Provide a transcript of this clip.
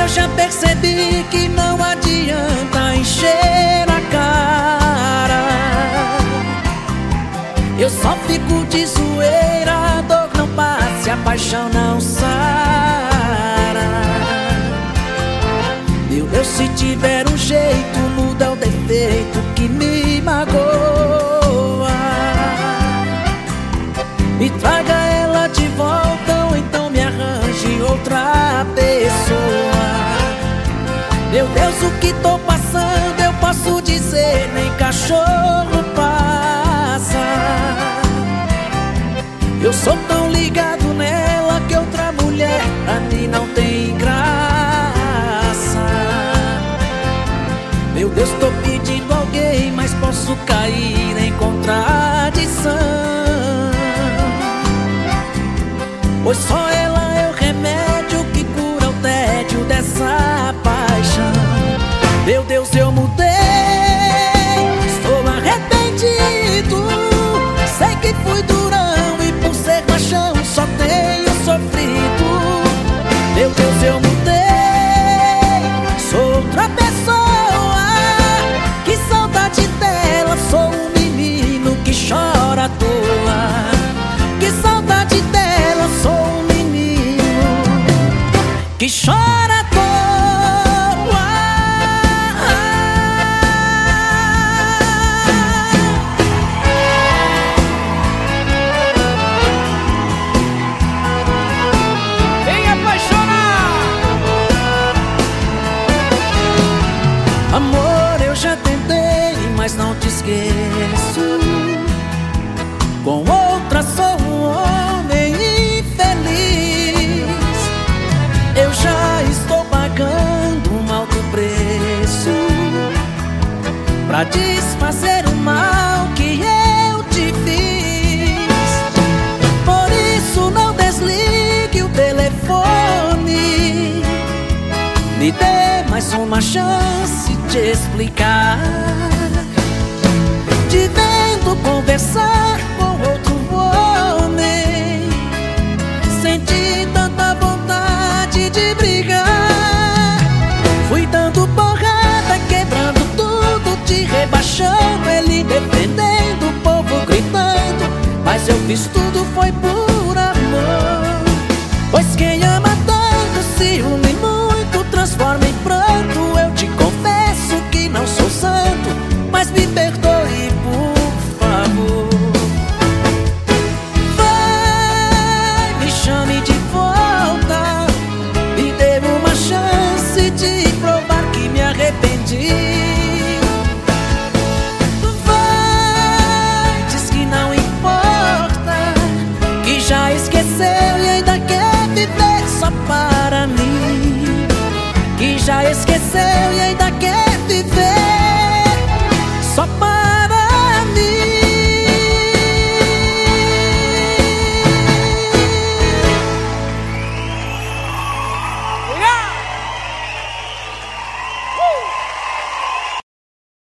eu já percebi que não adianta encher a cara. Eu só fico de zoeira, a dor não passa, a paixão não sara. Meu Deus, se tiver um jeito, muda o defeito que me magoa. Me traga ela de volta, ou então me arranje outra pessoa. Meu Deus, o que tô passando eu posso dizer, nem cachorro passa. Eu sou tão ligado nela que outra mulher pra mim não tem graça. Meu Deus, tô pedindo alguém, mas posso cair em contradição, pois só ela é o remédio que cura o tédio dessa paixão. Meu Deus, eu mudei, estou arrependido. Sei que fui durão e por ser machão só tenho sofrido. Meu Deus, eu mudei, sou outra pessoa. Que saudade dela, sou um menino que chora à toa. Que saudade dela, sou um menino que chora à toa. Vem apaixonar! Amor, eu já tentei, mas não te esqueço. Com outra sou um homem infeliz. Eu já estou pagando um alto preço pra desfazer o mal que eu te fiz. Por isso não desligue o telefone. Me dê mais uma chance de explicar. De vendo conversar